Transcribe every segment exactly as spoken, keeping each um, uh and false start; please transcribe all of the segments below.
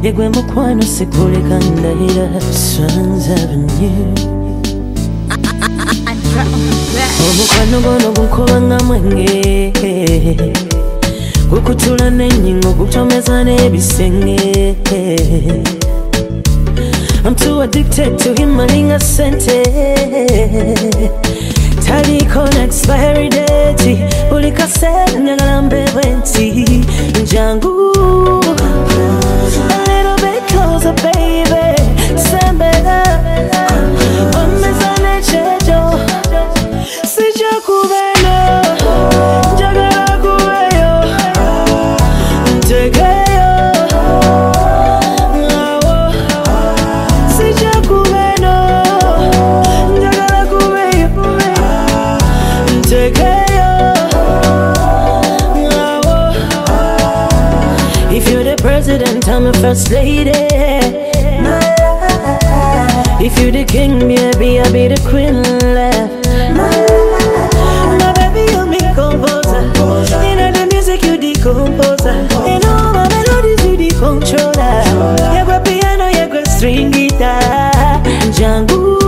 yegwe mukwano sikuleka ndahira. Swans Avenue. Omukwano gono gunkuba nga mwenge, gukutula n'ennyingo gutomeza n'ebisenge. I'm too addicted to him malinga sente. Taliko na expiry date, buli kaseera njagala mbewe nti njangu. A little bit closer baby, sembera omeza n'ekyejo. Sijja kubeeno, njagala kubeyo, ntegeyo. Sijja kubeeno, njagala kubeyo, ntegeyo. If you're the president, I'm a first lady. If you're the king, baby, I'll be the queen. My baby, you're me composer. You know the music, you the composer. You know my melodies, you the controller. You go piano, you go string guitar. Django,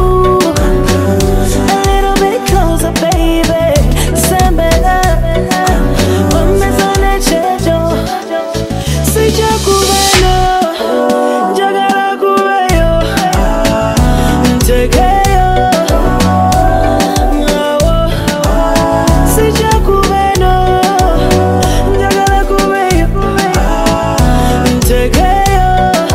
a little bit closer, baby. Sambela, one mess on that chejo. Sijja kubeeno, njagala kubeyo, ntegeyo. Sijja kubeeno, njagala kubeyo, ntegeyo.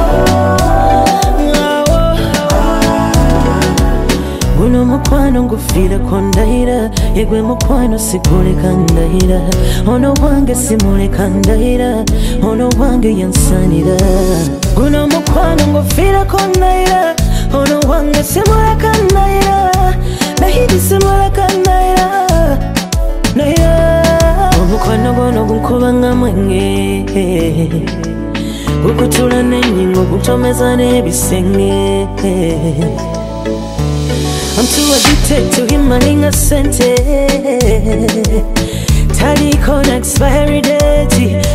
Guno mukwano ngufiirako ndahira, yegwe mukwano sikuleka ndahira. Ono wange simuleka ndahira, ono wange yansanira. Guno mukwano ngufiirako ndahira, ono wange simuleka ndahira. Nahidi simuleka ndahira, ndahira. Omukwano gono gunkuba nga mwenge, gukutula n'ennyingo gutomeza n'ebisenge. I'm too addicted to him malinga sente. Taliko na expiry date,